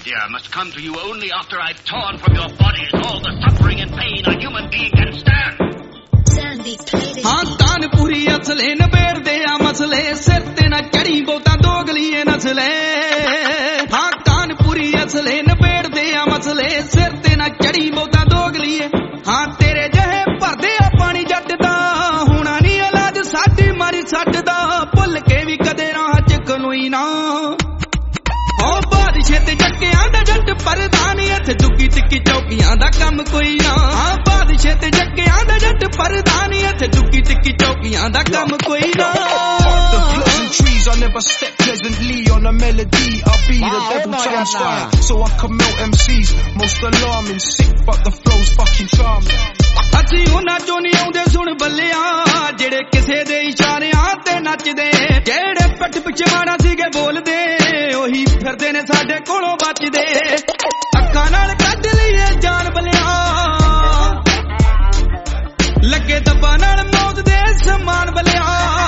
here must come to you only after I've torn from your bodies all the suffering and pain a human being can stand. हाँ कानपुरी असले नबेड़ दे आ मसले सिर ते ना चढ़ी बोता दोगलिए नसले हाँ कानपुरी असले नबेड़ दे आ मसले सिर ते ना चढ़ी बोता दोगलिए हाँ तेरे जहे भरदे आ पानी जट दा हुणा नी इलाज साडी मारी सट दा भुल के भी कदे राह च कनोई ना ओ बादशाह ते जक्कियां दा जट परदानी इत्थे जुगी तिक्की चौकियां दा कम कोई ना हाँ बादशाह ते जक्कियां दा जट परदानी इत्थे जुगी तिक्की चौकियां दा कम कोई ना trees, I never step pleasantly on a melody. I'll be the devil times 5, so I can melt MCs. Most alarming, sick, but the flow's fucking charming. ਅਸੀਂ ਉਹਨਾਂ ਚੋਂ ਨਹੀਂ ਆਉਂਦੇ ਸੁਣ ਬੱਲਿਆ ਜਿਹੜੇ ਕਿਸੇ ਦੇ ਇਸ਼ਾਰਿਆਂ ਤੇ ਨੱਚਦੇ ਜਿਹੜੇ ਪਿੱਠ ਪਿੱਛੇ ਮਾੜਾ ਸੀਗੇ ਬੋਲਦੇ ਉਹੀ ਫਿਰਦੇ ਨੇ ਸਾਡੇ ਕੋਲੋਂ ਬਚਦੇ ਅੱਖਾਂ ਨਾਲ ਕੱਢ ਲਈਏ ਜਾਨ ਬੱਲਿਆ ਲੱਗੇ ਦੱਬਾਂ ਨਾਲ ਮੌਤ ਦੇ ਸਮਾਨ ਬੱਲਿਆ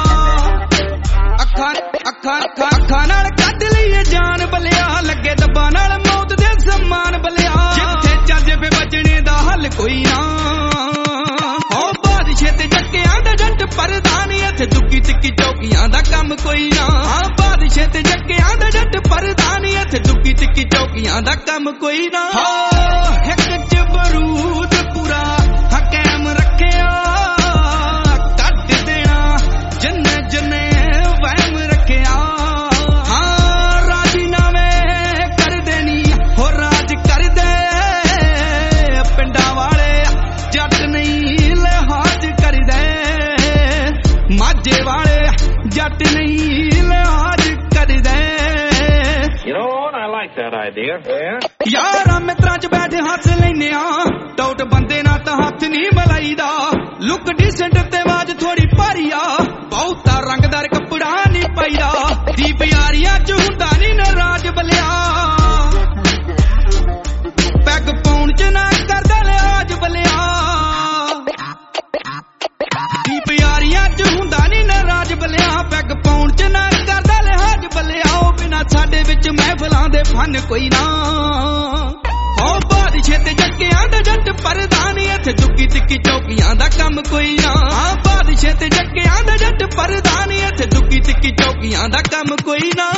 ਅੱਖਾਂ ਨਾਲ ਕੱਢ ਲਈਏ ਜਾਨ ਬੱਲਿਆ ਲੱਗੇ ਦੱਬਾਂ ਨਾਲ ਮੌਤ ਦੇ ਸਮਾਨ ਬੱਲਿਆ ਜਿੱਥੇ ਚੱਜ ਪੇ ਬਚਣੇ ਦਾ ਹੱਲ ਕੋਈ ਨਾ ਹੋ ਬਾਦਸ਼ਾਹ ਤੇ ਜੱਕਿਆਂ ਦਾ ਜੱਟ ਪਰਦਾਨੀ ਇੱਥੇ ਦੁੱਕੀ ਤਿੱਕੀ ਚੌਕੀਆਂ ਦਾ ਕੰਮ ਕੋਈ ਨਾ ਹਾਂ ਬਾਦਸ਼ਾਹ ਤੇ ਜੱਕਿਆਂ ਦਾ ਜੱਟ ਪਰਦਾਨੀ ਇੱਥੇ ਦੁੱਕੀ ਤਿੱਕੀ ਚੌਕੀਆਂ ਦਾ ਕੰਮ ਕੋਈ ਨਾ ਹੋ ਇੱਕ ਚ ਬਰੂਦ ਪੂਰਾ ਹਕੈਮ ਰੱਖਿਆ ਕੱਢ ਦੇਣਾ ਜੰਨੇ ਜੰਨੇ ਵਹਿਮ ਰੱਖਿਆ ਹਾਂ ਰਾਜੀਨਾਮੇ ਕਰ ਦੇਣੀ ਹੋ ਰਾਜ ਕਰਦੇ ਪਿੰਡਾਂ ਵਾਲੇ ਜੱਟ ਨਹੀਂ ਲਿਹਾਜ਼ ਕਰਦੇ ਮਾਝੇ ਵਾਲੇ ਜੱਟ ਨਹੀਂ ਲਿਹਾਜ਼ ਕਰਦੇ You know what? I like that idea. Yeah? ਯਾਰਾਂ ਮਿੱਤਰਾਂ ਚ ਬੈਠ ਹੱਸ ਲੈਨੇ ਆ ਡਾਊਟ ਬੰਦੇ ਨਾਲ ਤਾਂ ਹੱਥ ਨਹੀਂ ਮਲਾਈਦਾ ਲੁੱਕ ਡੀਸੈਂਟ ਤੇ ਆਵਾਜ਼ ਥੋੜੀ ਭਾਰੀ ਆ ਬਹੁਤਾ ਰੰਗਦਾਰ ਕੱਪੜਾ ਨਹੀਂ ਪਾਈਦਾ ਦੀਪ ਯਾਰੀਆਂ ਚ ਹੁੰਦਾ ਨਹੀਂ ਨਾਰਾਜ਼ ਬਲਿਆ ਪੈਗ ਪਾਉਣ ਚ ਨਾ ਕਰਦਾ ਲਿਆਜ ਬਲਿਆ ਦੀਪ ਯਾਰੀਆਂ ਚ ਹੁੰਦਾ ਨਹੀਂ ਨਾਰਾਜ਼ ਬਲਿਆ ਪੈਗ ਪਾਉਣ ਚ ਨਾ ਕਰਦਾ ਲਿਆਜ ਬਲਿਆ ਉਹ ਬਿਨਾ ਸਾਡੇ ਵਿੱਚ ਮਹਿਫਲਾਂ ਦੇ ਫਨ ਕੋਈ ਨਾ ਹੋ ਬਾਦਸ਼ਾਹ ਤੇ ਜੱਕਿਆਂ ਦਾ ਜੱਟ ਪਰਦਾਨੀ ਇੱਥੇ ਦੁੱਕੀ ਤਿੱਕੀ ਚੌਕੀਆਂ ਦਾ ਕੰਮ ਕੋਈ ਨਾ ਹਾਂ ਬਾਦਸ਼ਾਹ ਤੇ ਜੱਕਿਆਂ ਦਾ ਜੱਟ ਪਰਦਾਨੀ ਇੱਥੇ ਦੁੱਕੀ ਤਿੱਕੀ ਚੌਕੀਆਂ ਦਾ ਕੰਮ ਕੋਈ ਨਾ